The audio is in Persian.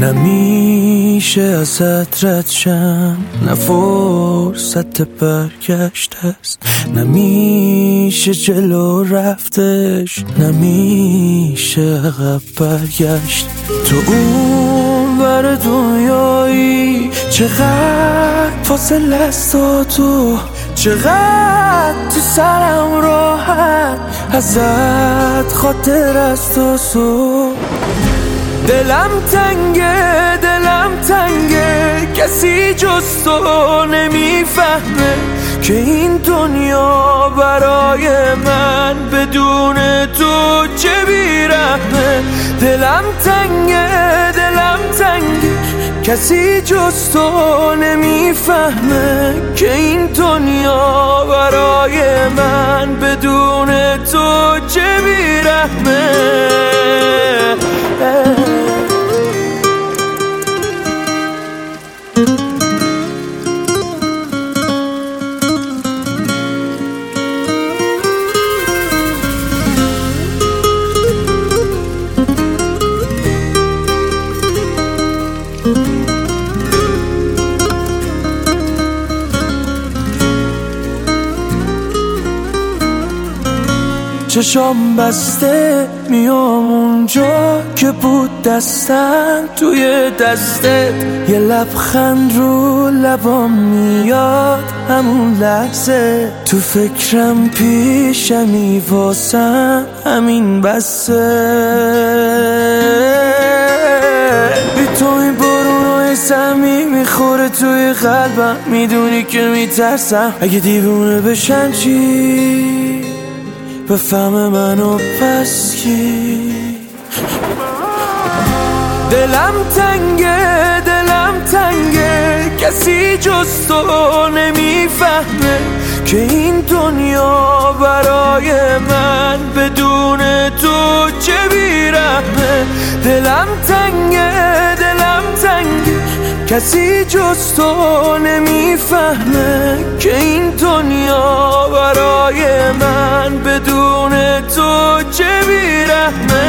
نمیشه ازت رد شم، نه فرصت برگشت است، نمیشه جلو رفتش، نمیشه عقب برگشت. تو اون ور دنیایی چقدر فاصله است تا تو، چقدر تو سرم راحت ازت خاطر است و سو. دلم تنگه کسی جز تو نمیفهمه که این دنیا برای من بدون تو چه بیرحمه. دلم تنگه کسی جز تو نمیفهمه که این دنیا برای من بدون تو چه بیرحمه. چشام بسته میام اونجا که بود دستم توی دستت، یه لبخند رو لبام میاد همون لحظه، تو فکرم پیشمی واسم همین بسه. بی تو این بارونای سمی میخوره توی قلبم، میدونی که میترسم اگه دیوونه بشن چی بفهم منو پس کی. دلم تنگه کسی جز تو نمیفهمه که این دنیا برای من بدون تو چه بیرحمه. دلم تنگه کسی جز تو نمیفهمه که این دنیا برای من بدون تو چه بیرحمه.